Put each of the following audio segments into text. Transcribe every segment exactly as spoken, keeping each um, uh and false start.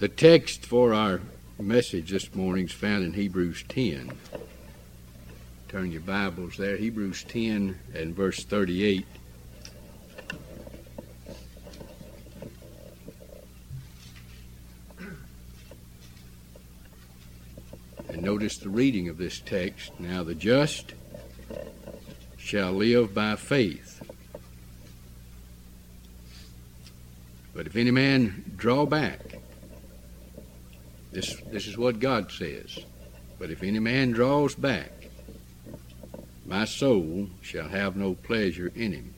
The text for our message this morning is found in Hebrews ten. Turn your Bibles there. Hebrews ten and verse thirty-eight. And notice the reading of this text. Now the just shall live by faith. But if any man draw back, this, this is what God says. But if any man draws back, my soul shall have no pleasure in him.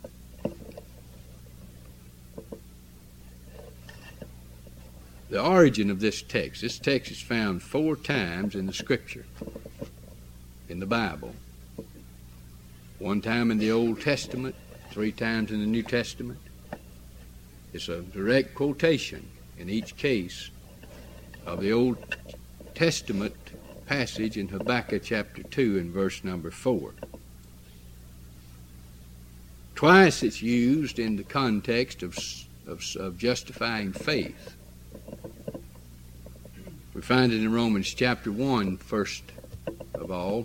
The origin of this text, this text is found four times in the Scripture, in the Bible. One time in the Old Testament, three times in the New Testament. It's a direct quotation in each case of the Old Testament passage in Habakkuk chapter two and verse number four. Twice it's used in the context of, of, of justifying faith. We find it in Romans chapter one, first of all.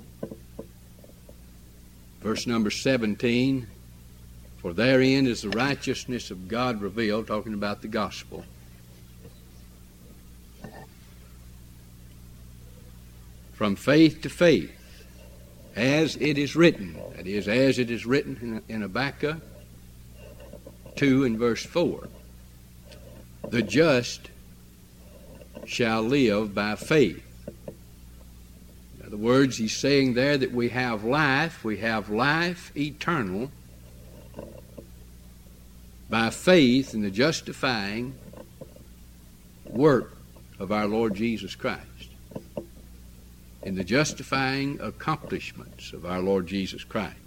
Verse number seventeen, for therein is the righteousness of God revealed, talking about the gospel. From faith to faith, as it is written, that is, as it is written in, in Habakkuk two and verse four, the just shall live by faith. In other words, he's saying there that we have life, we have life eternal by faith in the justifying work of our Lord Jesus Christ, in the justifying accomplishments of our Lord Jesus Christ.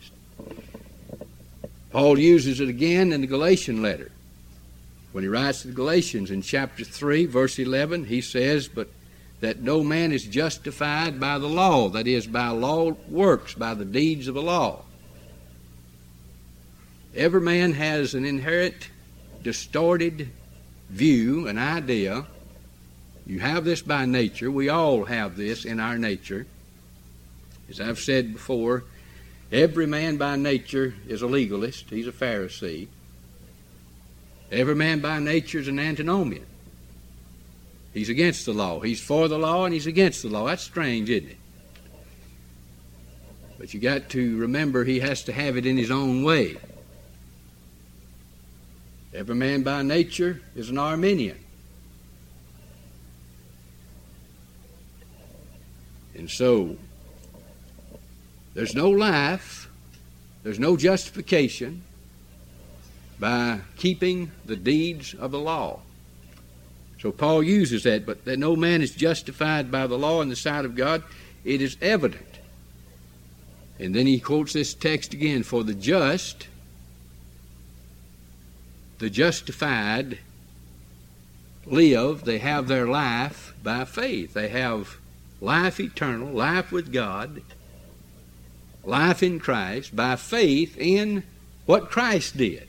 Paul uses it again in the Galatian letter. When he writes to the Galatians in chapter three, verse eleven, he says, but that no man is justified by the law, that is, by law works, by the deeds of the law. Every man has an inherent, distorted view, an idea. You have this by nature. We all have this in our nature. As I've said before, every man by nature is a legalist. He's a Pharisee. Every man by nature is an antinomian. He's against the law. He's for the law and he's against the law. That's strange, isn't it? But you got to remember he has to have it in his own way. Every man by nature is an Arminian. And so, there's no life, there's no justification by keeping the deeds of the law. So Paul uses that, but that no man is justified by the law in the sight of God, it is evident. And then he quotes this text again, for the just, the justified live, they have their life by faith. They have life eternal, life with God, life in Christ, by faith in what Christ did.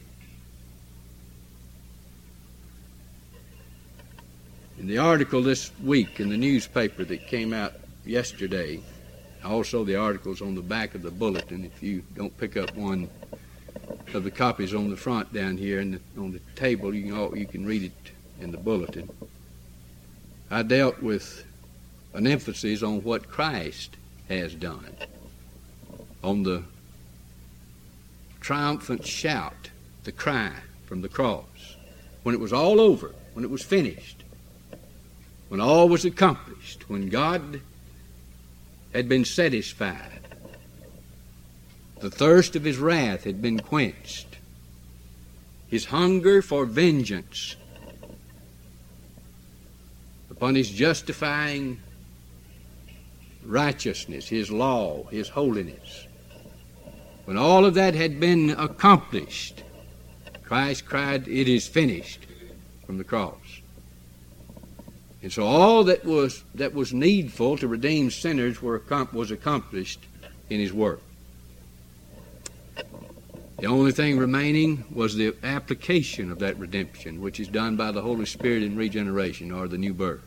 In the article this week in the newspaper that came out yesterday, also the articles on the back of the bulletin, if you don't pick up one of the copies on the front down here and on the table, you can, you can read it in the bulletin. I dealt with an emphasis on what Christ has done, on the triumphant shout, the cry from the cross, when it was all over, when it was finished, when all was accomplished, when God had been satisfied, the thirst of his wrath had been quenched, his hunger for vengeance upon his justifying righteousness, his law, his holiness. When all of that had been accomplished, Christ cried, "It is finished," from the cross. And so all that was that was needful to redeem sinners were was accomplished in his work. The only thing remaining was the application of that redemption, which is done by the Holy Spirit in regeneration, or the new birth.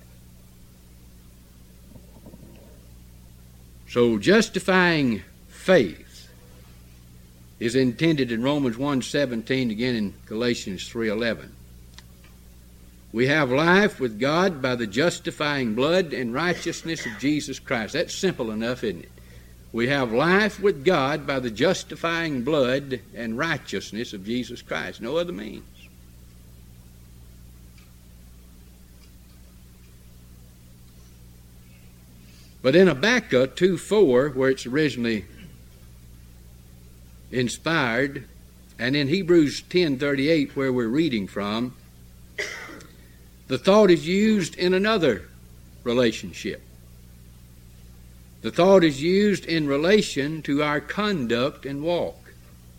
So justifying faith is intended in Romans one seventeen, again in Galatians three eleven. We have life with God by the justifying blood and righteousness of Jesus Christ. That's simple enough, isn't it? We have life with God by the justifying blood and righteousness of Jesus Christ. No other means. But in Habakkuk two four, where it's originally inspired, and in Hebrews ten thirty-eight, where we're reading from, the thought is used in another relationship. The thought is used in relation to our conduct and walk.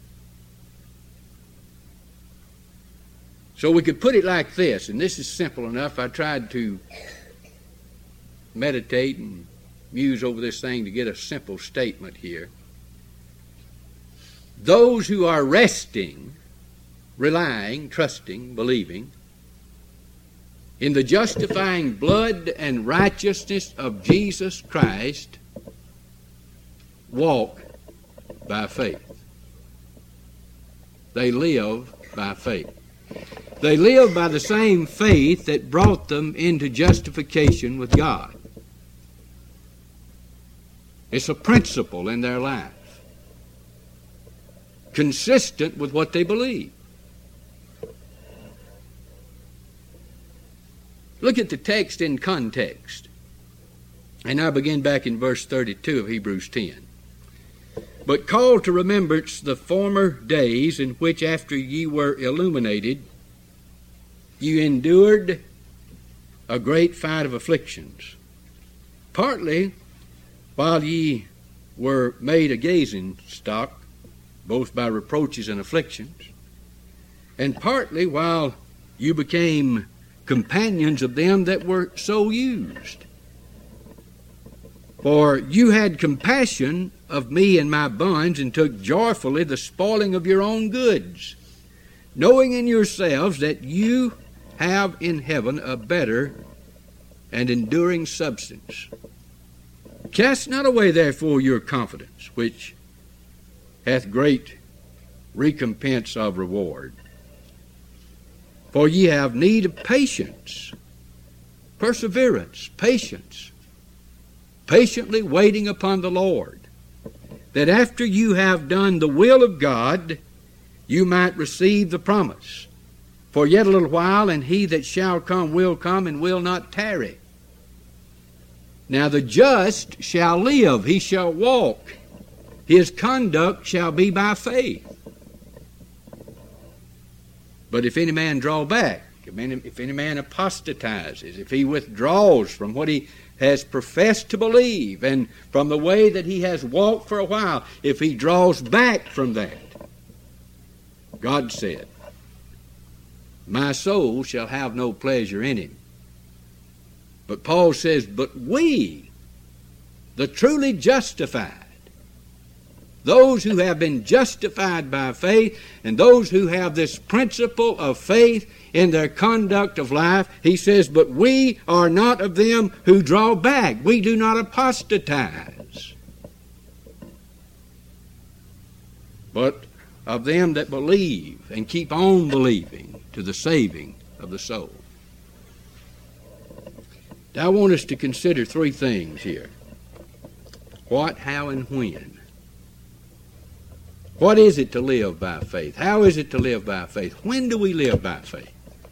So we could put it like this, and this is simple enough. I tried to meditate and muse over this thing to get a simple statement here. Those who are resting, relying, trusting, believing in the justifying blood and righteousness of Jesus Christ walk by faith. They live by faith. They live by the same faith that brought them into justification with God. It's a principle in their life, consistent with what they believe. Look at the text in context. And I begin back in verse thirty-two of Hebrews ten. But call to remembrance the former days in which after ye were illuminated, you endured a great fight of afflictions, partly while ye were made a gazing stock, both by reproaches and afflictions, and partly while you became companions of them that were so used. For you had compassion of me and my bonds, and took joyfully the spoiling of your own goods, knowing in yourselves that you have in heaven a better and enduring substance. Cast not away therefore your confidence, which hath great recompense of reward. For ye have need of patience, perseverance, patience, patiently waiting upon the Lord, that after you have done the will of God, you might receive the promise. For yet a little while, and he that shall come will come, and will not tarry. Now the just shall live, he shall walk, his conduct shall be by faith. But if any man draw back, if any man apostatizes, if he withdraws from what he has professed to believe and from the way that he has walked for a while, if he draws back from that, God said, my soul shall have no pleasure in him. But Paul says, but we, the truly justified, those who have been justified by faith, and those who have this principle of faith in their conduct of life, he says, but we are not of them who draw back. We do not apostatize, but of them that believe and keep on believing to the saving of the soul. Now I want us to consider three things here. What, how, and when. What is it to live by faith? How is it to live by faith? When do we live by faith?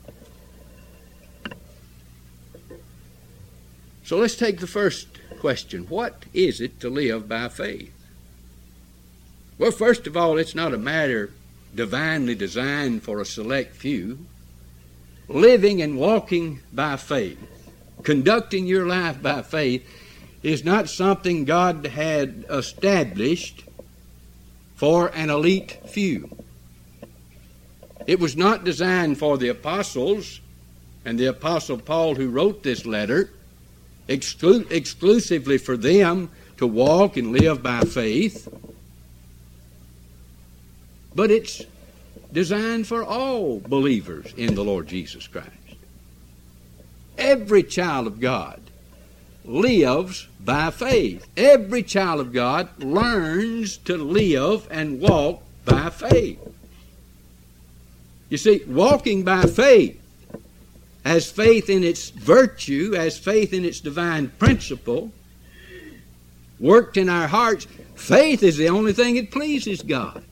So let's take the first question. What is it to live by faith? Well, first of all, it's not a matter divinely designed for a select few. Living and walking by faith, conducting your life by faith, is not something God had established for an elite few. It was not designed for the apostles and the apostle Paul who wrote this letter, exclu- exclusively for them to walk and live by faith. but it's designed for all believers in the Lord Jesus Christ. Every child of God lives by faith. Every child of God learns to live and walk by faith. You see, walking by faith, as faith in its virtue, as faith in its divine principle, worked in our hearts, faith is the only thing that pleases God.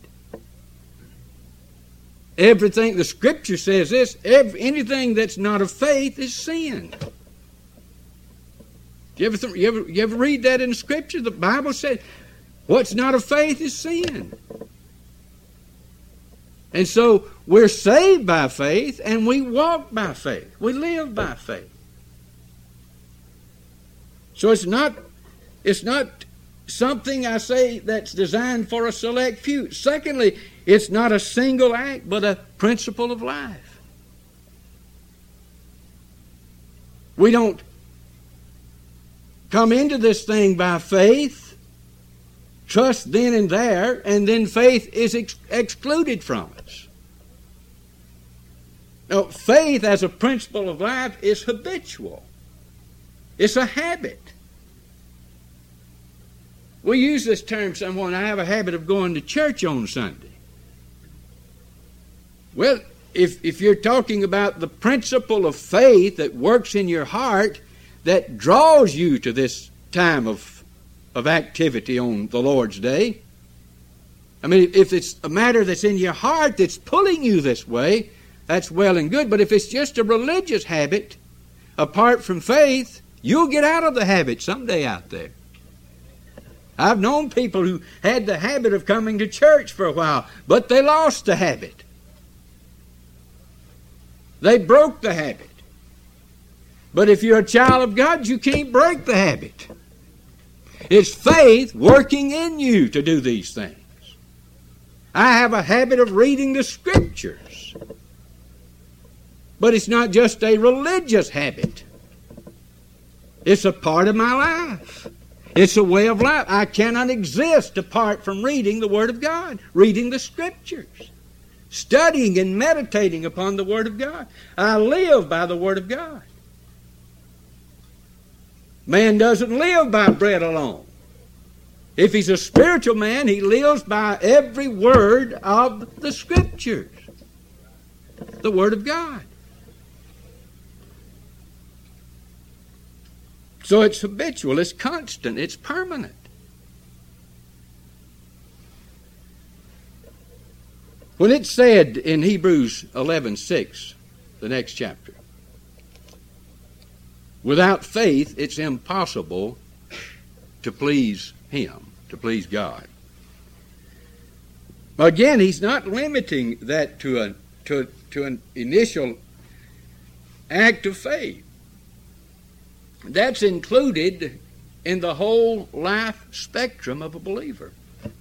Everything, the Scripture says this, every, anything that's not of faith is sin. You ever, you, ever, you ever read that in the Scripture? The Bible says, what's not of faith is sin. And so we're saved by faith and we walk by faith. We live by faith. So it's not, it's not something, I say, that's designed for a select few. Secondly, it's not a single act, but a principle of life. We don't come into this thing by faith, trust then and there, and then faith is ex- excluded from us. Now, faith as a principle of life is habitual. It's a habit. We use this term somewhat, I have a habit of going to church on Sunday. Well, if, if you're talking about the principle of faith that works in your heart, that draws you to this time of, of activity on the Lord's Day, I mean, if it's a matter that's in your heart that's pulling you this way, that's well and good. But if it's just a religious habit, apart from faith, you'll get out of the habit someday out there. I've known people who had the habit of coming to church for a while, but they lost the habit. They broke the habit. But if you're a child of God, you can't break the habit. It's faith working in you to do these things. I have a habit of reading the Scriptures. But it's not just a religious habit. It's a part of my life. It's a way of life. I cannot exist apart from reading the Word of God, reading the Scriptures, studying and meditating upon the Word of God. I live by the Word of God. Man doesn't live by bread alone. If he's a spiritual man, he lives by every word of the Scriptures, the Word of God. So it's habitual, it's constant, it's permanent. When it's said in Hebrews eleven six, the next chapter, without faith it's impossible to please Him, to please God. Again, he's not limiting that to, a, to, to an initial act of faith. That's included in the whole life spectrum of a believer.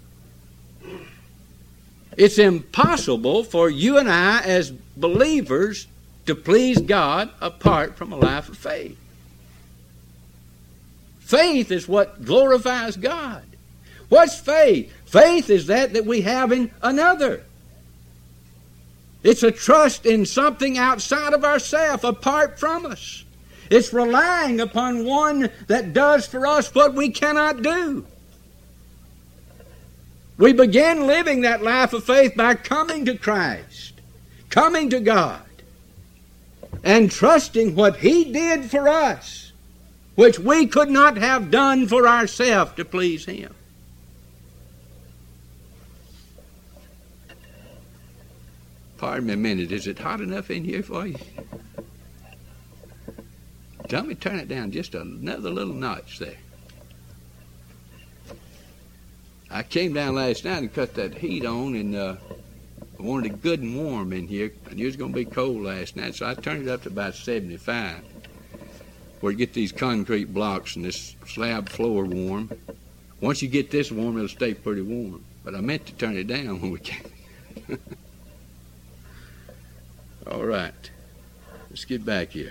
It's impossible for you and I as believers to please God apart from a life of faith. Faith is what glorifies God. What's faith? Faith is that that we have in another. It's a trust in something outside of ourselves, apart from us. It's relying upon one that does for us what we cannot do. We begin living that life of faith by coming to Christ, coming to God, and trusting what He did for us, which we could not have done for ourselves to please Him. Pardon me a minute, is it hot enough in here for you? Tell me turn it down just another little notch there. I came down last night and cut that heat on, and uh, I wanted it good and warm in here. I knew it was going to be cold last night, so I turned it up to about seventy-five. Where you get these concrete blocks and this slab floor warm. Once you get this warm, it'll stay pretty warm. But I meant to turn it down when we came. All right. Let's get back here.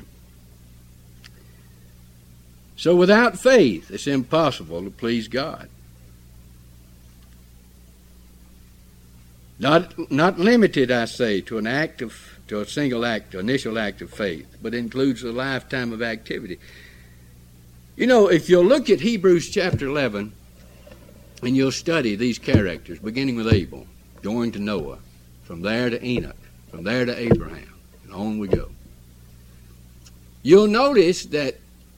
So without faith, it's impossible to please God. Not, not limited, I say, to an act of, to a single act, initial act of faith, but includes a lifetime of activity. You know, if you'll look at Hebrews chapter eleven, and you'll study these characters, beginning with Abel, going to Noah, from there to Enoch, from there to Abraham, and on we go. You'll notice that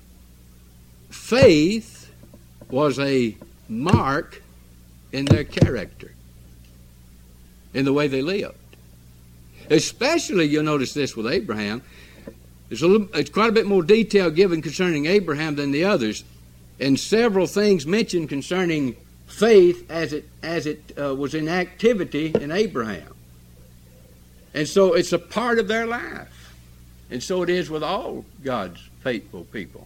faith was a mark in their character, in the way they lived. Especially, you'll notice this with Abraham. There's a little, it's quite a bit more detail given concerning Abraham than the others, and several things mentioned concerning faith as it as it uh, was in activity in Abraham. And so it's a part of their life. And so it is with all God's faithful people.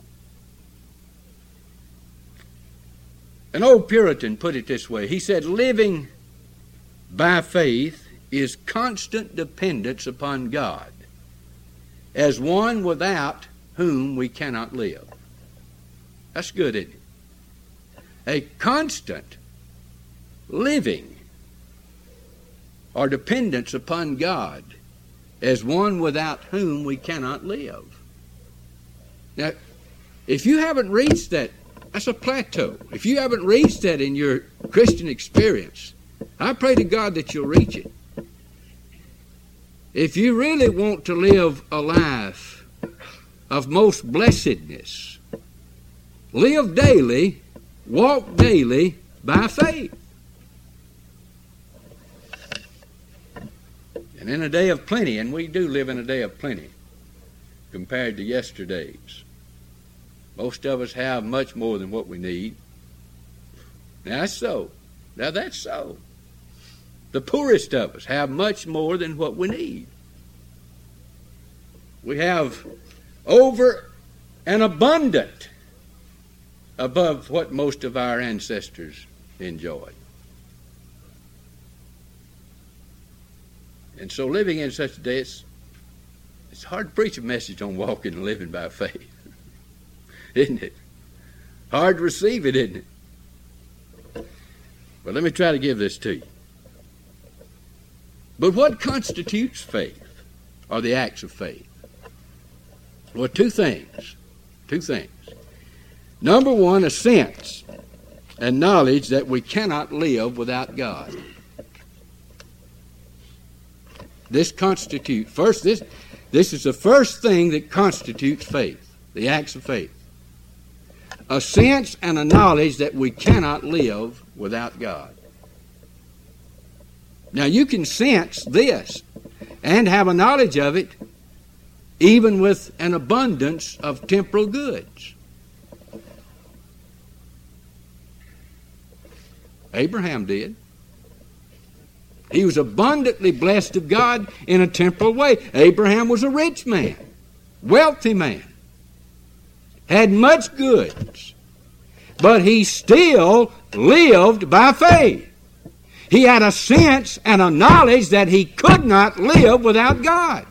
An old Puritan put it this way. He said, living by faith is constant dependence upon God, as one without whom we cannot live. That's good, isn't it? A constant living or dependence upon God as one without whom we cannot live. Now, if you haven't reached that, that's a plateau. If you haven't reached that in your Christian experience, I pray to God that you'll reach it. If you really want to live a life of most blessedness, live daily, walk daily by faith. And in a day of plenty, and we do live in a day of plenty compared to yesterday's. Most of us have much more than what we need. Now that's so. Now that's so. The poorest of us have much more than what we need. We have over and abundant above what most of our ancestors enjoyed. And so living in such a day, it's, it's hard to preach a message on walking and living by faith. Isn't it? Hard to receive it, isn't it? But let me try to give this to you. But what constitutes faith, or the acts of faith? Well, two things. Two things. Number one, a sense and knowledge that we cannot live without God. This constitutes, first, this, this is the first thing that constitutes faith, the acts of faith. A sense and a knowledge that we cannot live without God. Now, you can sense this and have a knowledge of it even with an abundance of temporal goods. Abraham did. He was abundantly blessed of God in a temporal way. Abraham was a rich man, wealthy man, had much goods, but he still lived by faith. He had a sense and a knowledge that he could not live without God.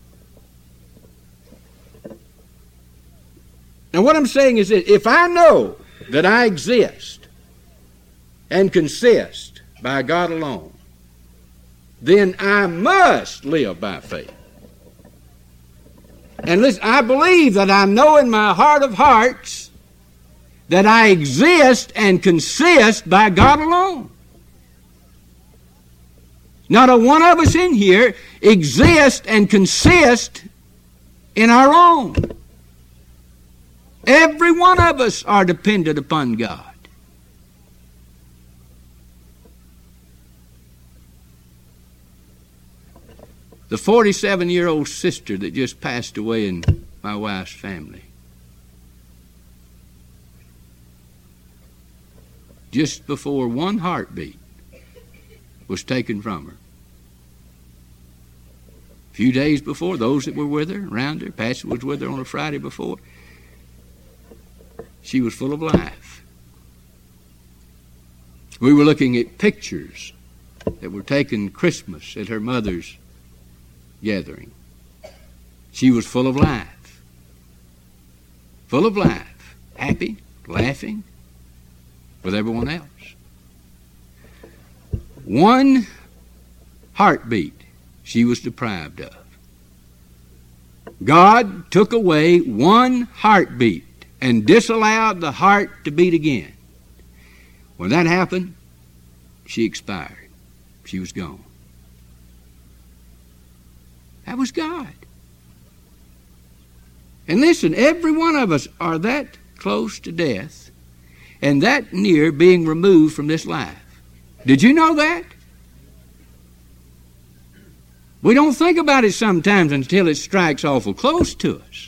Now what I'm saying is that if I know that I exist and consist by God alone, then I must live by faith. And listen, I believe that I know in my heart of hearts that I exist and consist by God alone. Not a one of us in here exist and consist in our own. Every one of us are dependent upon God. The forty-seven-year-old sister that just passed away in my wife's family, just before one heartbeat was taken from her. A few days before, those that were with her, around her, Patsy was with her on a Friday before, she was full of life. We were looking at pictures that were taken Christmas at her mother's gathering. She was full of life. Full of life. Happy, laughing with everyone else. One heartbeat she was deprived of. God took away one heartbeat and disallowed the heart to beat again. When that happened, she expired. She was gone. That was God. And listen, every one of us are that close to death and that near being removed from this life. Did you know that? We don't think about it sometimes until it strikes awful close to us.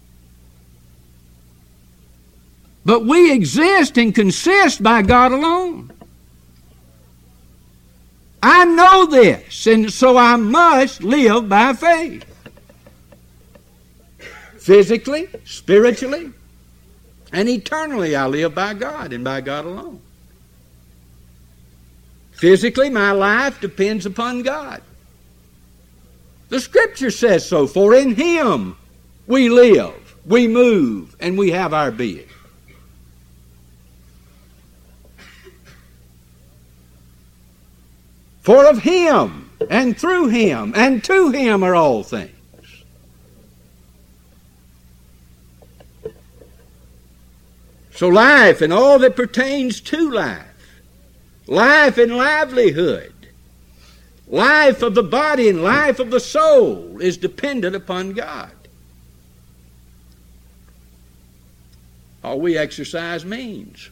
But we exist and consist by God alone. I know this, and so I must live by faith. Physically, spiritually, and eternally I live by God and by God alone. Physically, my life depends upon God. The Scripture says so, for in Him we live, we move, and we have our being. For of Him, and through Him, and to Him are all things. So life and all that pertains to life, life and livelihood, life of the body and life of the soul is dependent upon God. All we exercise means.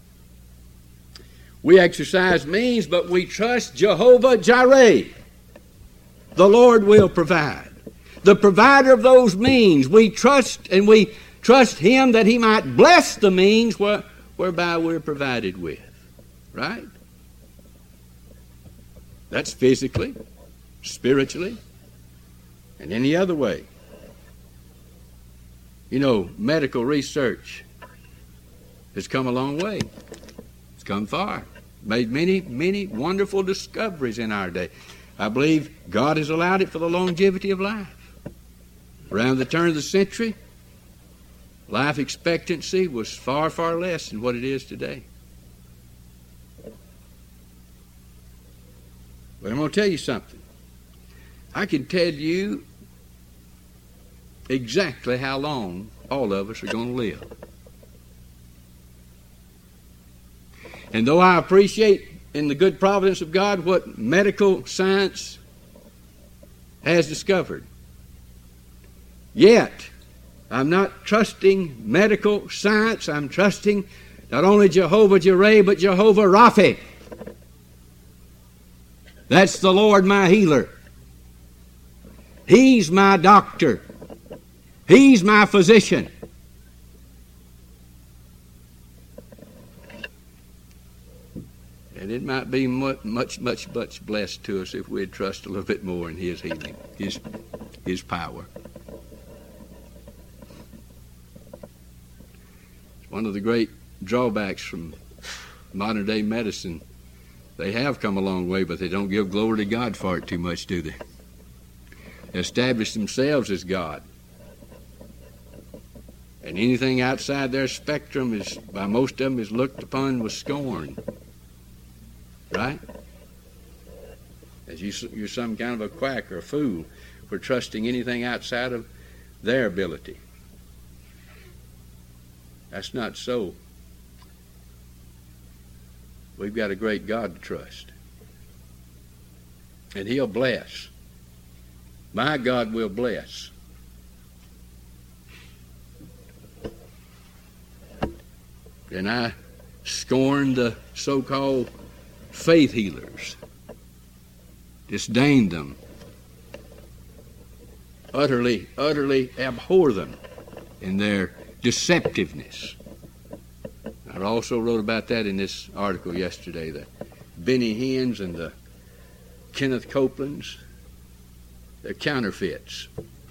We exercise means, but we trust Jehovah Jireh. The Lord will provide. The provider of those means, we trust, and we trust Him that He might bless the means where, whereby we're provided with. Right? That's physically, spiritually, and any other way. You know, medical research has come a long way. It's come far. Made many, many wonderful discoveries in our day. I believe God has allowed it for the longevity of life. Around the turn of the century, life expectancy was far, far less than what it is today. But I'm going to tell you something. I can tell you exactly how long all of us are going to live. And though I appreciate in the good providence of God what medical science has discovered, yet I'm not trusting medical science. I'm trusting not only Jehovah Jireh, but Jehovah Rapha. That's the Lord my healer. He's my doctor. He's my physician. And it might be much, much, much, much blessed to us if we'd trust a little bit more in His healing, His, His power. One of the great drawbacks from modern day medicine, they have come a long way, but they don't give glory to God for it too much, do they? They establish themselves as God. And anything outside their spectrum is, by most of them, is looked upon with scorn. Right? As you, you're some kind of a quack or a fool for trusting anything outside of their ability. That's not so. We've got a great God to trust. And He'll bless. My God will bless. And I scorn the so-called faith healers. Disdain them. Utterly, utterly abhor them in their deceptiveness. I also wrote about that in this article yesterday. The Benny Hinns and the Kenneth Copelands, they're counterfeits.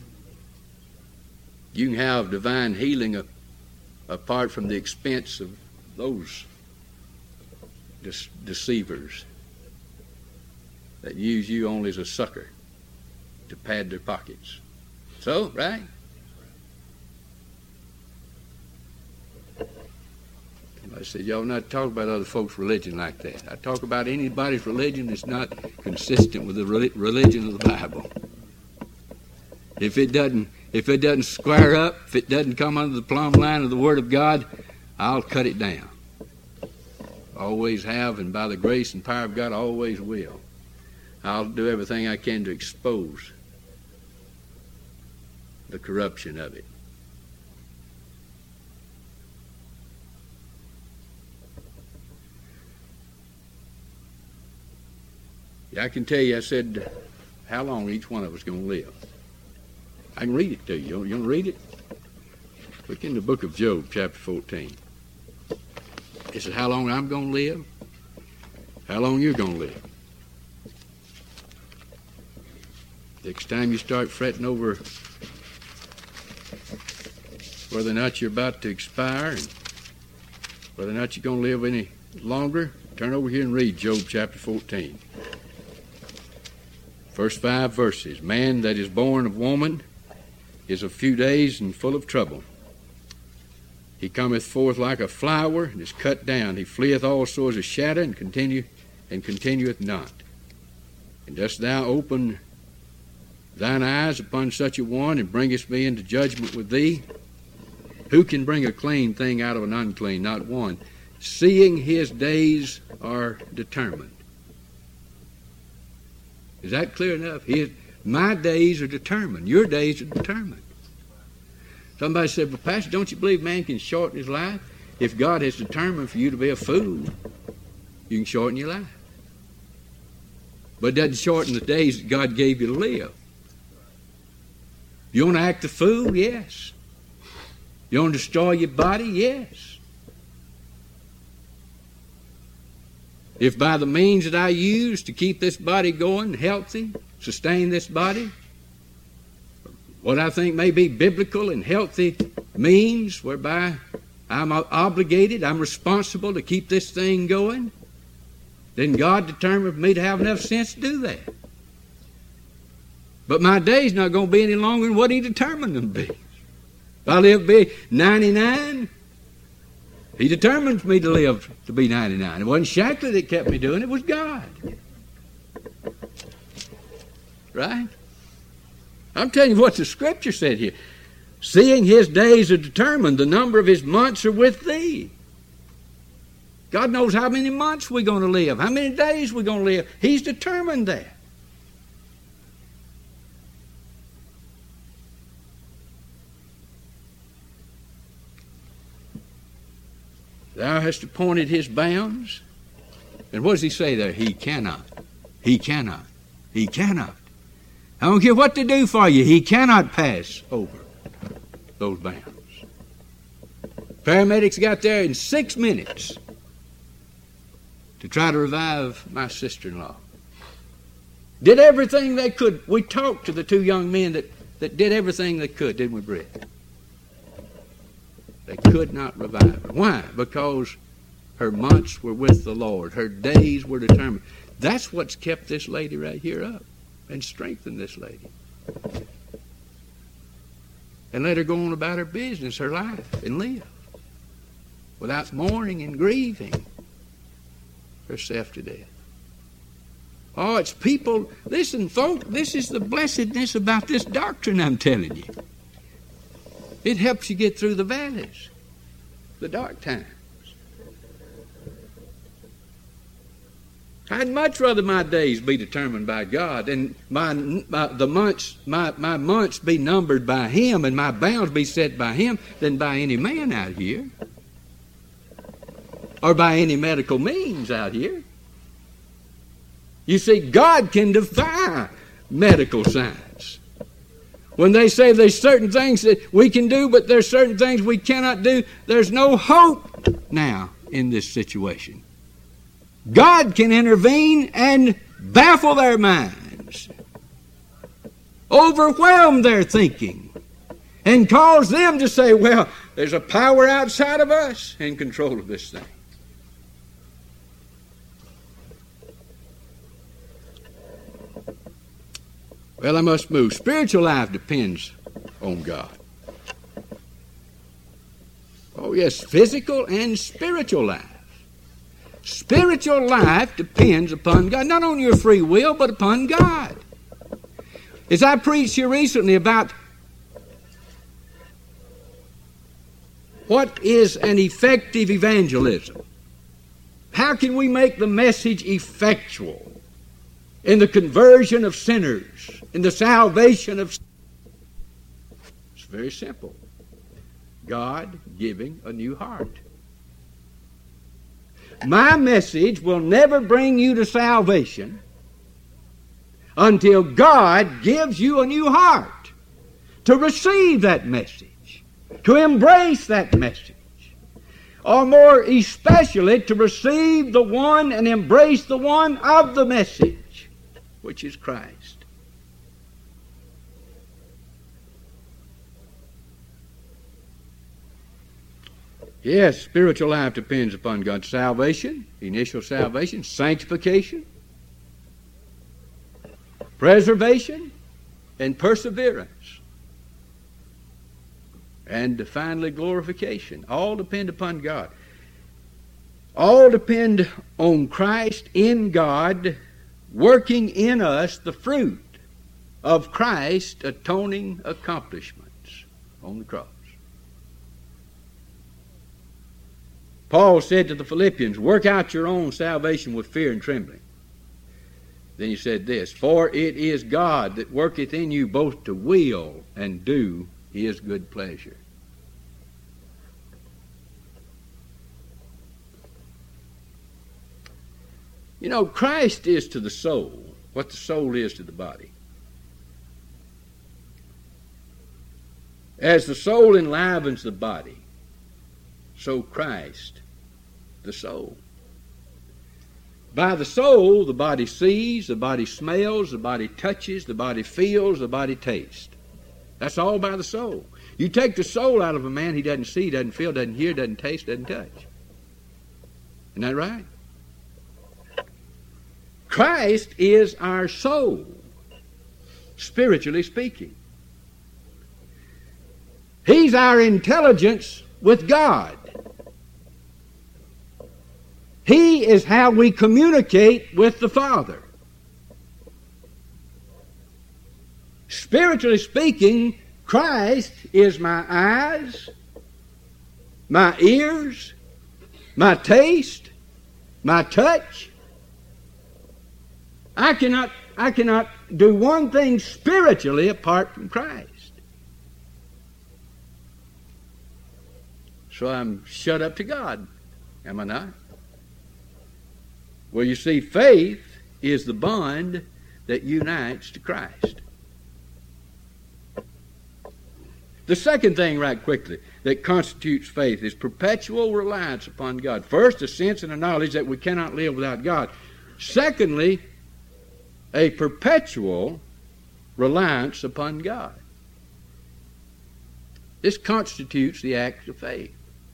You can have divine healing a, apart from the expense of those de- deceivers that use you only as a sucker to pad their pockets. So, right? I said, y'all not talk about other folks' religion like that. I talk about anybody's religion that's not consistent with the religion of the Bible. If it doesn't, if it doesn't square up, if it doesn't come under the plumb line of the Word of God, I'll cut it down. Always have, and by the grace and power of God, I always will. I'll do everything I can to expose the corruption of it. Yeah, I can tell you, I said, how long each one of us is going to live. I can read it to you. You want to read it? Look in the book of Job, chapter fourteen. It says, how long I'm going to live, how long you're going to live. Next time you start fretting over whether or not you're about to expire and whether or not you're going to live any longer, turn over here and read Job chapter fourteen. First five verses. Man that is born of woman is of few days and full of trouble. He cometh forth like a flower and is cut down. He fleeth also as a shadow and continue and continueth not. And dost thou open thine eyes upon such a one and bringest me into judgment with thee? Who can bring a clean thing out of an unclean? Not one. Seeing his days are determined. Is that clear enough? His, my days are determined. Your days are determined. Somebody said, well, Pastor, don't you believe man can shorten his life? If God has determined for you to be a fool, you can shorten your life. But it doesn't shorten the days that God gave you to live. You want to act a fool? Yes. You want to destroy your body? Yes. If by the means that I use to keep this body going, healthy, sustain this body, what I think may be biblical and healthy means whereby I'm obligated, I'm responsible to keep this thing going, then God determined for me to have enough sense to do that. But my day's not going to be any longer than what He determined them to be. If I live to be ninety-nine, He determined for me to live to be ninety-nine. It wasn't Shackler that kept me doing it, it was God. Right? I'm telling you what the Scripture said here. Seeing His days are determined, the number of His months are with thee. God knows how many months we're going to live, how many days we're going to live. He's determined that. Thou hast appointed His bounds. And what does He say there? He cannot. He cannot. He cannot. I don't care what they do for you. He cannot pass over those bounds. Paramedics got there in six minutes to try to revive my sister-in-law. Did everything they could. We talked to the two young men that, that did everything they could, didn't we, Brett? They could not revive her. Why? Because her months were with the Lord. Her days were determined. That's what's kept this lady right here up and strengthened this lady. And let her go on about her business, her life, and live without mourning and grieving herself to death. Oh, it's people. Listen, folks, this is the blessedness about this doctrine I'm telling you. It helps you get through the valleys, the dark times. I'd much rather my days be determined by God and my, my the months my, my months be numbered by Him and my bounds be set by Him than by any man out here or by any medical means out here. You see, God can defy medical science. When they say there's certain things that we can do, but there's certain things we cannot do, there's no hope now in this situation. God can intervene and baffle their minds, overwhelm their thinking, and cause them to say, well, there's a power outside of us in control of this thing. Well, I must move. Spiritual life depends on God. Oh, yes, physical and spiritual life. Spiritual life depends upon God, not on your free will, but upon God. As I preached here recently about what is an effective evangelism, how can we make the message effectual in the conversion of sinners, in the salvation of sinners? It's very simple. God giving a new heart. My message will never bring you to salvation until God gives you a new heart to receive that message, to embrace that message, or more especially to receive the one and embrace the one of the message, which is Christ. Yes, spiritual life depends upon God's salvation, initial salvation, sanctification, preservation, and perseverance. And finally, glorification. All depend upon God. All depend on Christ in God, working in us the fruit of Christ's atoning accomplishments on the cross. Paul said to the Philippians, work out your own salvation with fear and trembling. Then he said this, for it is God that worketh in you both to will and do his good pleasure. You know, Christ is to the soul what the soul is to the body. As the soul enlivens the body, so Christ, the soul. By the soul, the body sees, the body smells, the body touches, the body feels, the body tastes. That's all by the soul. You take the soul out of a man, he doesn't see, doesn't feel, doesn't hear, doesn't taste, doesn't touch. Isn't that right? Christ is our soul, spiritually speaking. He's our intelligence with God. He is how we communicate with the Father. Spiritually speaking, Christ is my eyes, my ears, my taste, my touch. I cannot, I cannot do one thing spiritually apart from Christ. So I'm shut up to God, am I not? Well, you see, faith is the bond that unites to Christ. The second thing, right quickly, that constitutes faith is perpetual reliance upon God. First, a sense and a knowledge that we cannot live without God. Secondly, a perpetual reliance upon God. This constitutes the act of faith.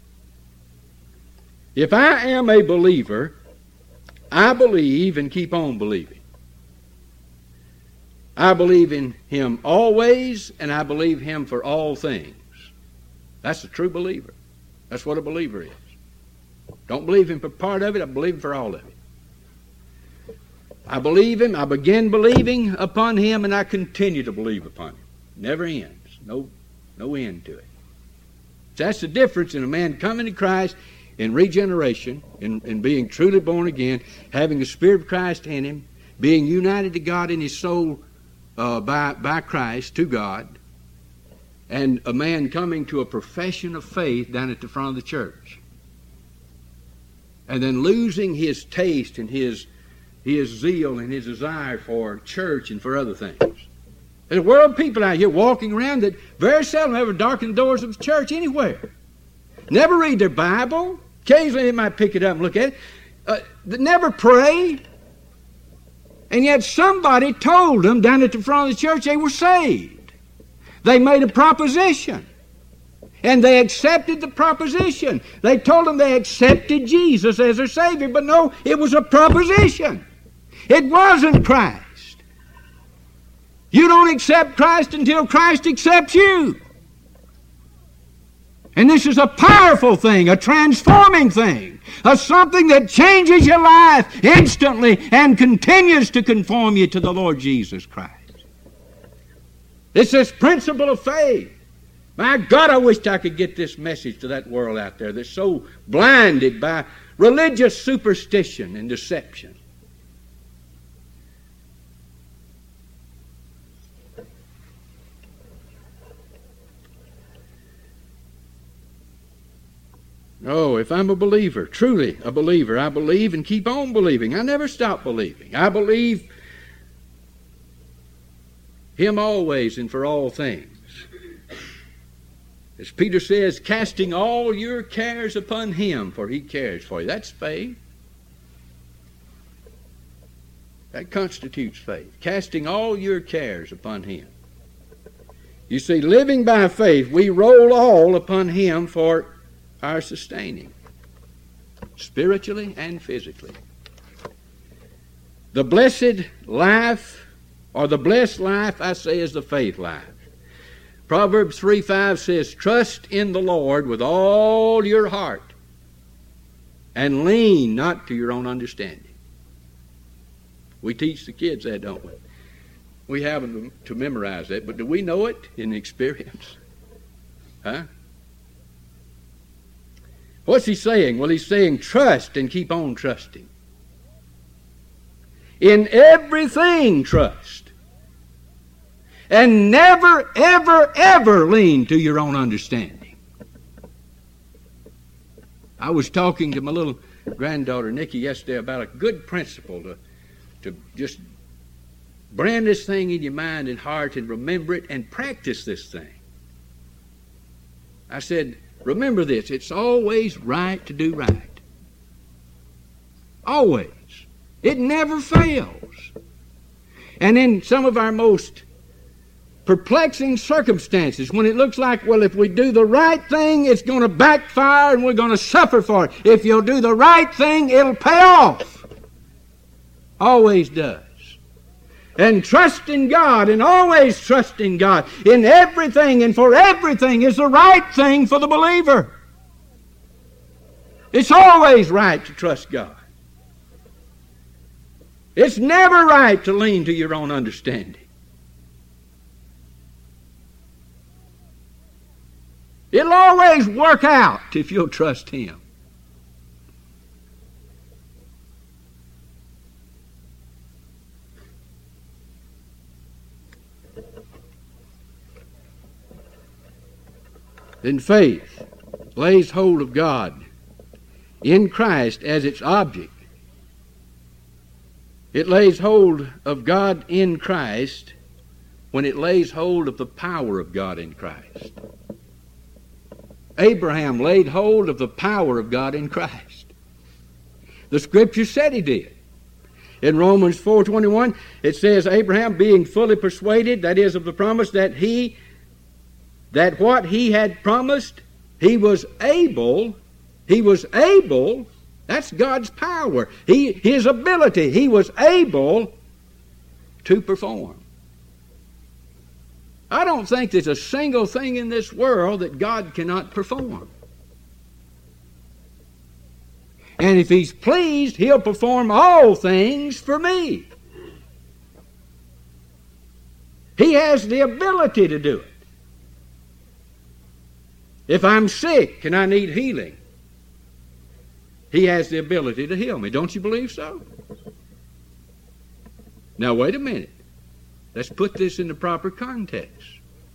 If I am a believer, I believe and keep on believing. I believe in Him always, and I believe Him for all things. That's a true believer. That's what a believer is. Don't believe Him for part of it, I believe Him for all of it. I believe Him, I begin believing upon Him, and I continue to believe upon Him. Never ends. No, no end to it. So that's the difference in a man coming to Christ in regeneration, in, in being truly born again, having the Spirit of Christ in him, being united to God in his soul uh, by, by Christ, to God, and a man coming to a profession of faith down at the front of the church, and then losing his taste and his, his zeal and his desire for church and for other things. There's a world of people out here walking around that very seldom ever darken the doors of the church anywhere. Never read their Bible. Occasionally they might pick it up and look at it. Uh, never pray. And yet somebody told them down at the front of the church they were saved. They made a proposition. And they accepted the proposition. They told them they accepted Jesus as their Savior. But no, it was a proposition. It wasn't Christ. You don't accept Christ until Christ accepts you. And this is a powerful thing, a transforming thing, a something that changes your life instantly and continues to conform you to the Lord Jesus Christ. It's this principle of faith. My God, I wished I could get this message to that world out there that's so blinded by religious superstition and deception. Oh, if I'm a believer, truly a believer, I believe and keep on believing. I never stop believing. I believe Him always and for all things. As Peter says, casting all your cares upon Him, for He cares for you. That's faith. That constitutes faith. Casting all your cares upon Him. You see, living by faith, we roll all upon Him for our sustaining, spiritually and physically. The blessed life, or the blessed life, I say, is the faith life. Proverbs three five says, trust in the Lord with all your heart and lean not to your own understanding. We teach the kids that, don't we? We have them to memorize that, but do we know it in experience? Huh? What's he saying? Well, he's saying trust and keep on trusting. In everything trust. And never, ever, ever lean to your own understanding. I was talking to my little granddaughter, Nikki, yesterday about a good principle to, to just brand this thing in your mind and heart and remember it and practice this thing. I said, remember this, it's always right to do right. Always. It never fails. And in some of our most perplexing circumstances, when it looks like, well, if we do the right thing, it's going to backfire and we're going to suffer for it. If you'll do the right thing, it'll pay off. Always does. And trust in God, and always trust in God in everything and for everything is the right thing for the believer. It's always right to trust God. It's never right to lean to your own understanding. It'll always work out if you'll trust Him. Then faith lays hold of God in Christ as its object. It lays hold of God in Christ when it lays hold of the power of God in Christ. Abraham laid hold of the power of God in Christ. The Scripture said he did. In Romans four twenty-one, it says, Abraham being fully persuaded, that is, of the promise, that he, that what he had promised, he was able, he was able, that's God's power, he, his ability, he was able to perform. I don't think there's a single thing in this world that God cannot perform. And if He's pleased, He'll perform all things for me. He has the ability to do it. If I'm sick and I need healing, He has the ability to heal me. Don't you believe so? Now, wait a minute. Let's put this in the proper context.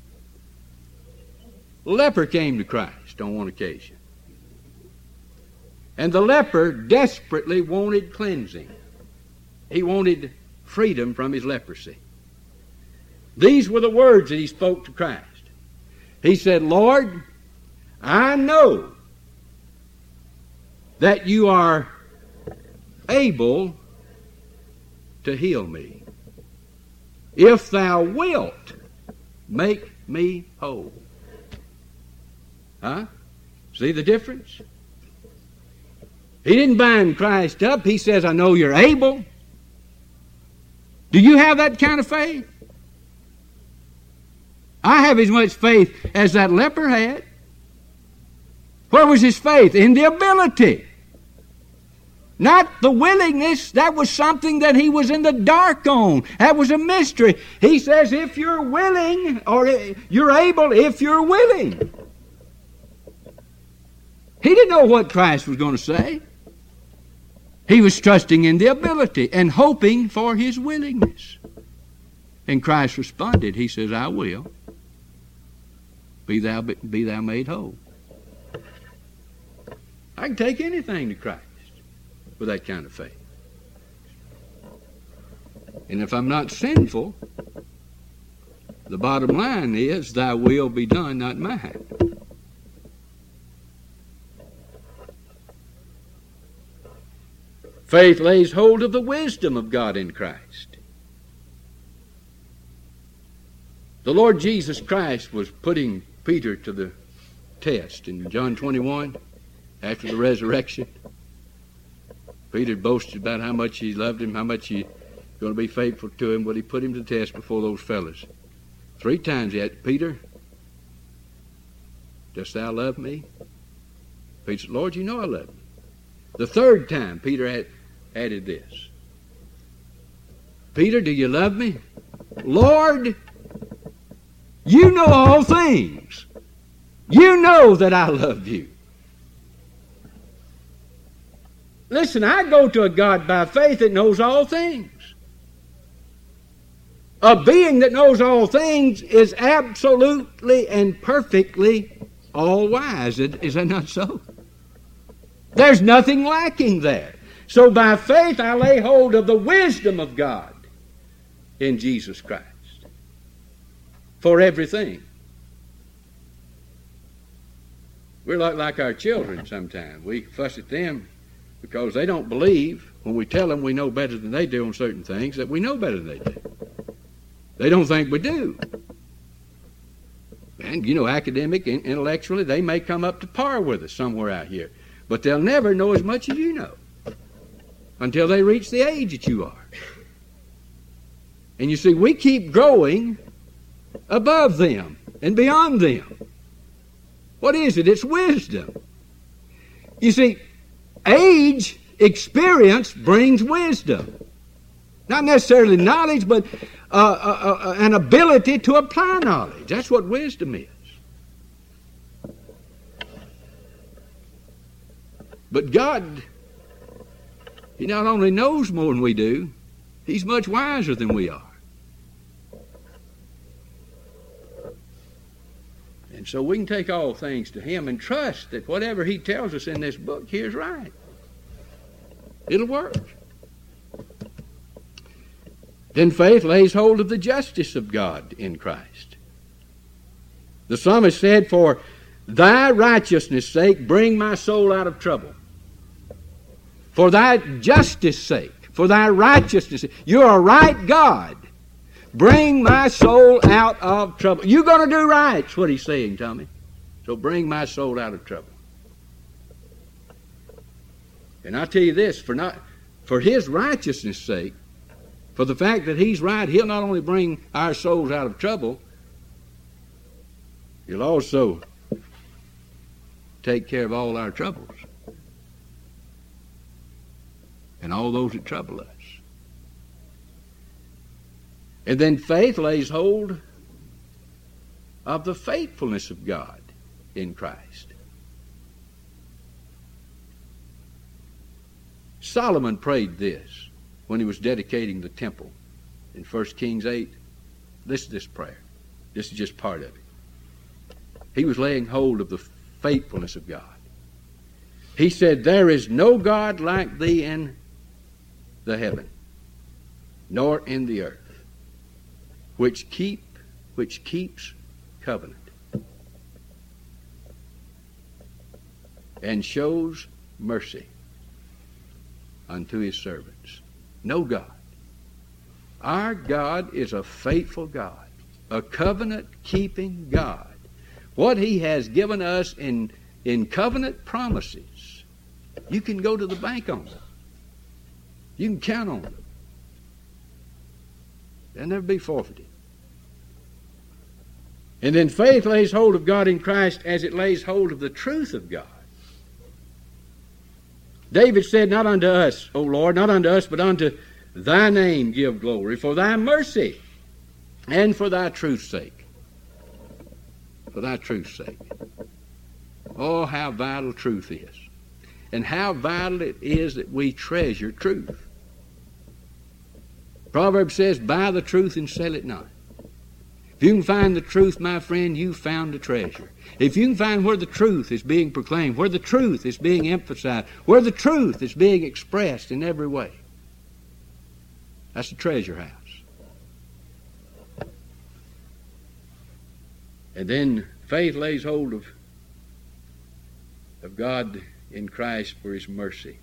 A leper came to Christ on one occasion. And the leper desperately wanted cleansing. He wanted freedom from his leprosy. These were the words that he spoke to Christ. He said, Lord, I know that you are able to heal me. If thou wilt, make me whole. Huh? See the difference? He didn't bind Christ up. He says, I know you're able. Do you have that kind of faith? I have as much faith as that leper had. Where was his faith? In the ability. Not the willingness. That was something that he was in the dark on. That was a mystery. He says, if you're willing, or you're able, if you're willing. He didn't know what Christ was going to say. He was trusting in the ability and hoping for his willingness. And Christ responded. He says, I will. Be thou, be thou made whole. I can take anything to Christ with that kind of faith. And if I'm not sinful, the bottom line is, thy will be done, not mine. Faith lays hold of the wisdom of God in Christ. The Lord Jesus Christ was putting Peter to the test in John twenty-one after the resurrection. Peter boasted about how much he loved him, how much he was going to be faithful to him, but he put him to the test before those fellas. Three times he asked, Peter, dost thou love me? Peter said, Lord, you know I love you. The third time, Peter had added this. Peter, do you love me? Lord, you know all things. You know that I love you. Listen, I go to a God by faith that knows all things. A being that knows all things is absolutely and perfectly all-wise. Is that not so? There's nothing lacking there. So by faith I lay hold of the wisdom of God in Jesus Christ for everything. We're like, like our children sometimes. We fuss at them because they don't believe when we tell them we know better than they do on certain things, that we know better than they do. They don't think we do. And, you know, academic, intellectually, they may come up to par with us somewhere out here. But they'll never know as much as you know until they reach the age that you are. And you see, we keep growing above them and beyond them. What is it? It's wisdom. You see, age, experience brings wisdom. Not necessarily knowledge, but uh, uh, uh, an ability to apply knowledge. That's what wisdom is. But God, He not only knows more than we do, He's much wiser than we are. And so we can take all things to Him and trust that whatever He tells us in this book here is right. It'll work. Then faith lays hold of the justice of God in Christ. The psalmist said, for thy righteousness' sake, bring my soul out of trouble. For thy justice' sake, for thy righteousness' sake, you're a right God. Bring my soul out of trouble. You're going to do right, that's what he's saying, Tommy. So bring my soul out of trouble. And I tell you this, for not for his righteousness' sake, for the fact that he's right, he'll not only bring our souls out of trouble, he'll also take care of all our troubles and all those that trouble us. And then faith lays hold of the faithfulness of God in Christ. Solomon prayed this when he was dedicating the temple in First Kings eight. Listen to this prayer. This is just part of it. He was laying hold of the faithfulness of God. He said, there is no God like thee in the heaven, nor in the earth, which keep, which keeps covenant and shows mercy unto his servants. No God. Our God is a faithful God, a covenant-keeping God. What he has given us in, in covenant promises, you can go to the bank on them. You can count on them. They'll never be forfeited. And then faith lays hold of God in Christ as it lays hold of the truth of God David said, not unto us, O Lord, not unto us, but unto thy name give glory, for thy mercy and for thy truth's sake. For thy truth's sake. Oh, how vital truth is. And how vital it is that we treasure truth. Proverbs says, buy the truth and sell it not. If you can find the truth, my friend, you've found a treasure. If you can find where the truth is being proclaimed, where the truth is being emphasized, where the truth is being expressed in every way, that's a treasure house. And then faith lays hold of, of God in Christ for his mercy.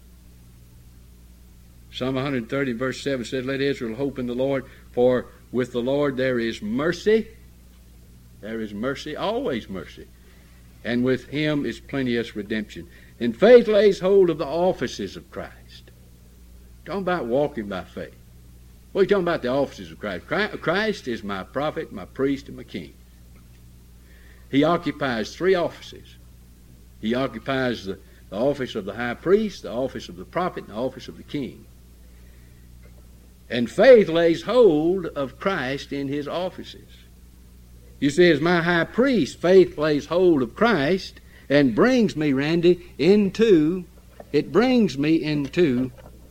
Psalm one thirty verse seven says, let Israel hope in the Lord, for with the Lord there is mercy. There is mercy, always mercy. And with him is plenteous redemption. And faith lays hold of the offices of Christ. Talking about walking by faith. What are you talking about, the offices of Christ? Christ is my prophet, my priest, and my king. He occupies three offices. He occupies the, the office of the high priest, the office of the prophet, and the office of the king. And faith lays hold of Christ in his offices. You see, as my high priest, faith lays hold of Christ and brings me, Randy, into, it brings me into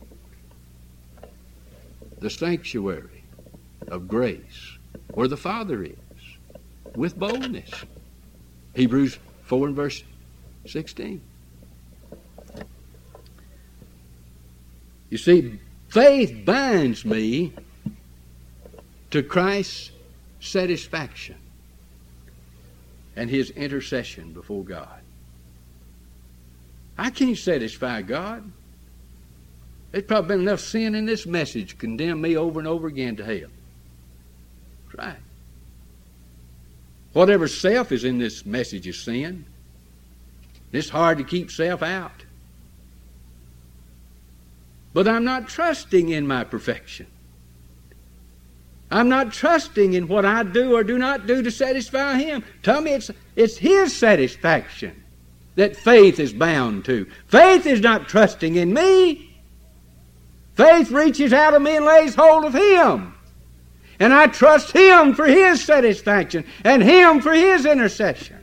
the sanctuary of grace, where the Father is, with boldness. Hebrews four and verse sixteen. You see, faith binds me to Christ's satisfaction and his intercession before God. I can't satisfy God. There's probably been enough sin in this message to condemn me over and over again to hell. That's right. Whatever self is in this message is sin. It's hard to keep self out. But I'm not trusting in my perfection. I'm not trusting in what I do or do not do to satisfy him. Tell me it's, it's his satisfaction that faith is bound to. Faith is not trusting in me. Faith reaches out of me and lays hold of him. And I trust him for his satisfaction and him for his intercession.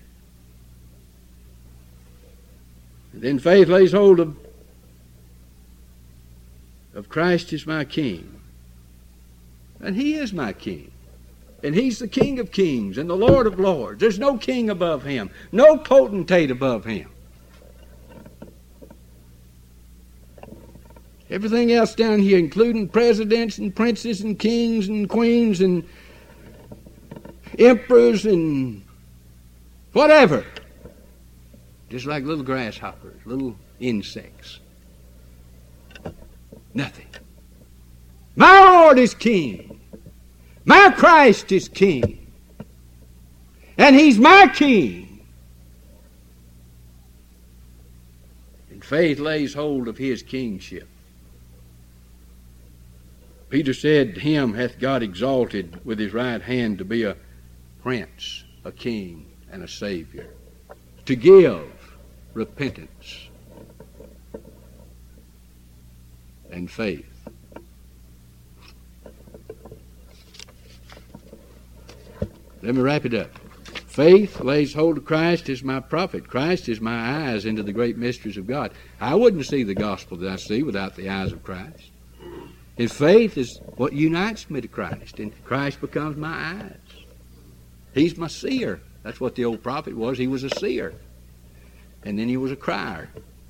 And then faith lays hold of, of Christ as my king. And he is my king. And he's the King of kings and the Lord of lords. There's no king above him, no potentate above him. Everything else down here, including presidents and princes and kings and queens and emperors and whatever, just like little grasshoppers, little insects. Nothing. My Lord is king. My Christ is king. And he's my king. And faith lays hold of his kingship. Peter said, him hath God exalted with his right hand to be a prince, a king, and a savior, to give repentance and faith. Let me wrap it up. Faith lays hold of Christ as my prophet. Christ is my eyes into the great mysteries of God. I wouldn't see the gospel that I see without the eyes of Christ. His faith is what unites me to Christ, and Christ becomes my eyes. He's my seer. That's what the old prophet was. He was a seer. And then he was a crier.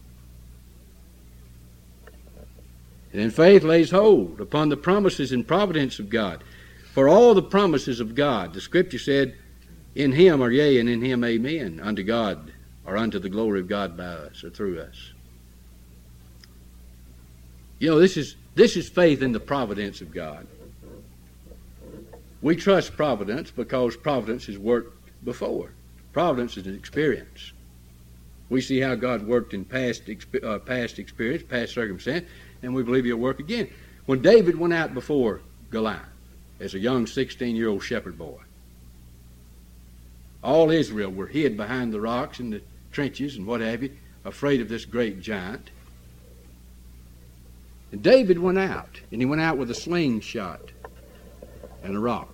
And then faith lays hold upon the promises and providence of God. For all the promises of God, the Scripture said, in him are yea, and in him amen, unto God, or unto the glory of God by us, or through us. You know, this is this is faith in the providence of God. We trust providence because providence has worked before. Providence is an experience. We see how God worked in past uh, past experience, past circumstance, and we believe he'll work again. When David went out before Goliath as a young sixteen-year-old shepherd boy, all Israel were hid behind the rocks and the trenches and what have you, afraid of this great giant. And David went out, and he went out with a slingshot and a rock.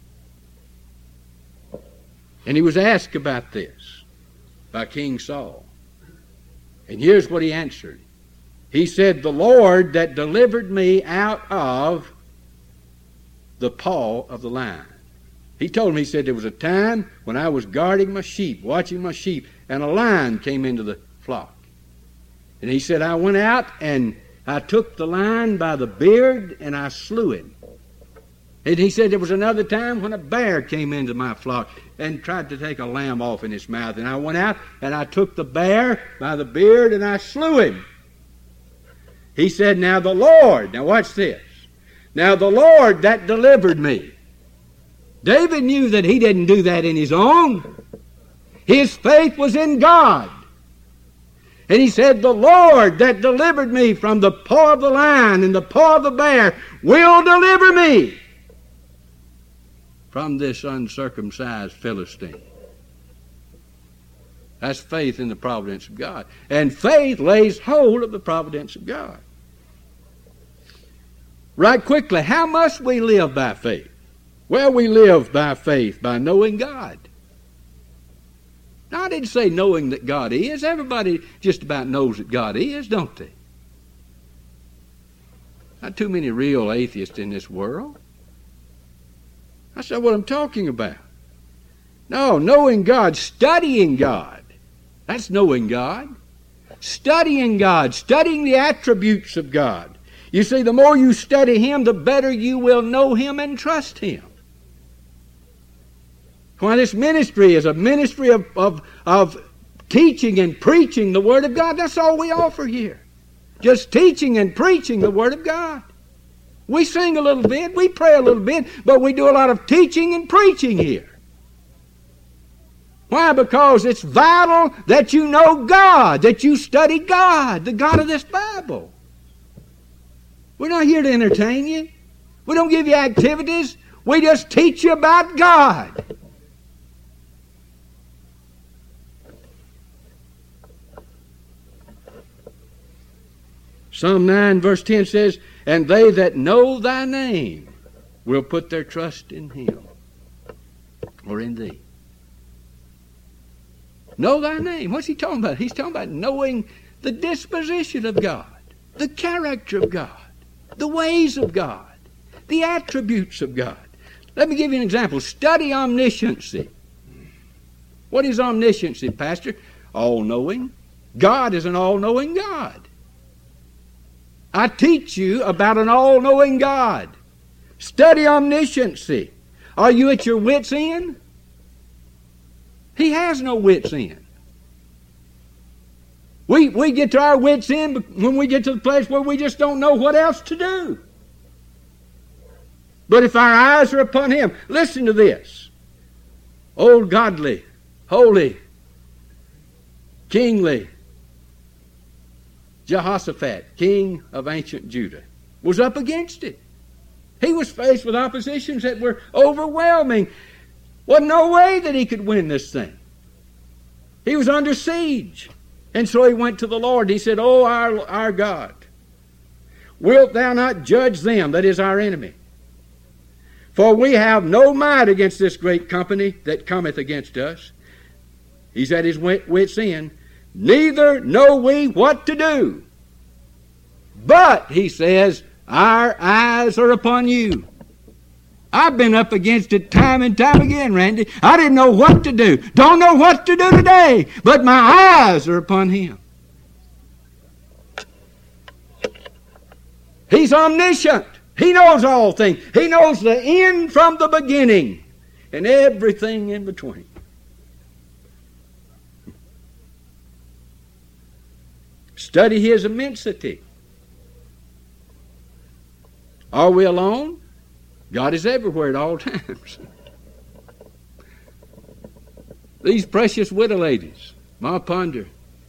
And he was asked about this by King Saul. And here's what he answered. He said, the Lord that delivered me out of the paw of the lion. He told him, he said, there was a time when I was guarding my sheep, watching my sheep, and a lion came into the flock. And he said, I went out and I took the lion by the beard and I slew him. And he said there was another time when a bear came into my flock and tried to take a lamb off in his mouth. And I went out and I took the bear by the beard and I slew him. He said, now the Lord, now watch this. Now the Lord that delivered me. David knew that he didn't do that in his own. His faith was in God. And he said, the Lord that delivered me from the paw of the lion and the paw of the bear will deliver me from this uncircumcised Philistine. That's faith in the providence of God. And faith lays hold of the providence of God. Right quickly, how must we live by faith? Well, we live by faith, by knowing God. Now, I didn't say knowing that God is. Everybody just about knows that God is, don't they? Not too many real atheists in this world. That's not what I'm talking about. No, knowing God, studying God. That's knowing God. Studying God, studying the attributes of God. You see, the more you study Him, the better you will know Him and trust Him. Why, this ministry is a ministry of, of, of teaching and preaching the Word of God. That's all we offer here. Just teaching and preaching the Word of God. We sing a little bit, we pray a little bit, but we do a lot of teaching and preaching here. Why? Because it's vital that you know God, that you study God, the God of this Bible. We're not here to entertain you. We don't give you activities. We just teach you about God. Psalm nine verse ten says, and they that know thy name will put their trust in Him or in thee. Know thy name. What's he talking about? He's talking about knowing the disposition of God, the character of God, the ways of God, the attributes of God. Let me give you an example. Study omnisciency. What is omnisciency, Pastor? All-knowing. God is an all-knowing God. I teach you about an all-knowing God. Study omnisciency. Are you at your wits' end? He has no wits' end. We, we get to our wits' end when we get to the place where we just don't know what else to do. But if our eyes are upon Him, listen to this. Old godly, holy, kingly Jehoshaphat, king of ancient Judah, was up against it. He was faced with oppositions that were overwhelming. Wasn't no way that he could win this thing. He was under siege. And so he went to the Lord. He said, "Oh, our, our God, wilt thou not judge them, that is our enemy? For we have no might against this great company that cometh against us." He's at his wit's end. "Neither know we what to do. But," he says, "our eyes are upon you." I've been up against it time and time again, Randy. I didn't know what to do. Don't know what to do today. But my eyes are upon Him. He's omniscient. He knows all things. He knows the end from the beginning and everything in between. Study His immensity. Are we alone? God is everywhere at all times. These precious widow ladies, Ma Ponder,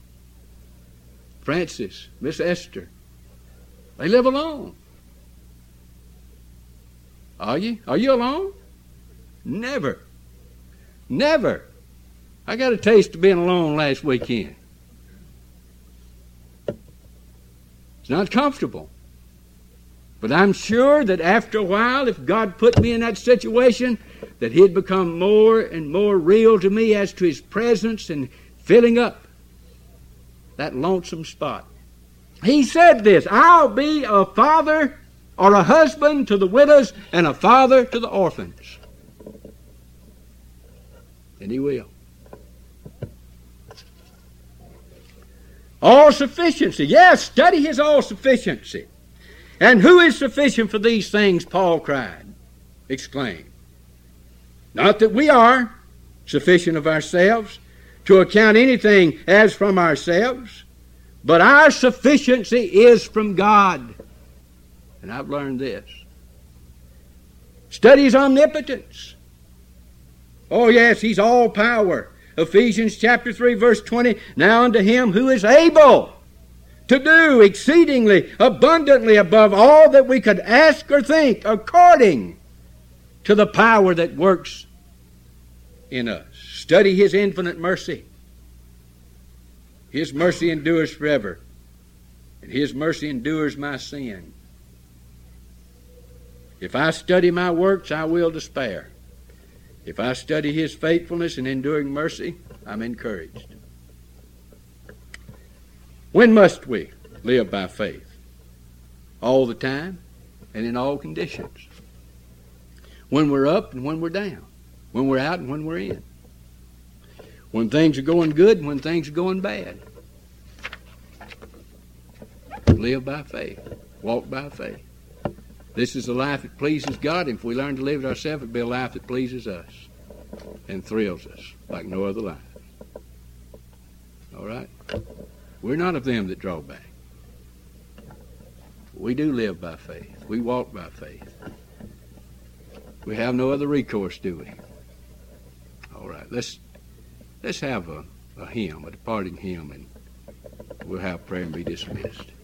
Francis, Miss Esther, they live alone. Are you? Are you alone? Never. Never. I got a taste of being alone last weekend. It's not comfortable. But I'm sure that after a while, if God put me in that situation, that He'd become more and more real to me as to His presence and filling up that lonesome spot. He said this, I'll be a father or a husband to the widows and a father to the orphans. And He will. All sufficiency. Yes, study His all sufficiency. And who is sufficient for these things, Paul cried, exclaimed. Not that we are sufficient of ourselves to account anything as from ourselves, but our sufficiency is from God. And I've learned this. Study His omnipotence. Oh yes, He's all power. Ephesians chapter three verse twenty, now unto Him who is able to do exceedingly abundantly above all that we could ask or think, according to the power that works in us. Study His infinite mercy. His mercy endures forever, and His mercy endures my sin. If I study my works, I will despair. If I study His faithfulness and enduring mercy, I'm encouraged. When must we live by faith? All the time and in all conditions. When we're up and when we're down. When we're out and when we're in. When things are going good and when things are going bad. Live by faith. Walk by faith. This is a life that pleases God. If we learn to live it ourselves, it'll be a life that pleases us and thrills us like no other life. All right? We're not of them that draw back. We do live by faith. We walk by faith. We have no other recourse, do we? All right, let's let's have a, a hymn, a departing hymn, and we'll have prayer and be dismissed.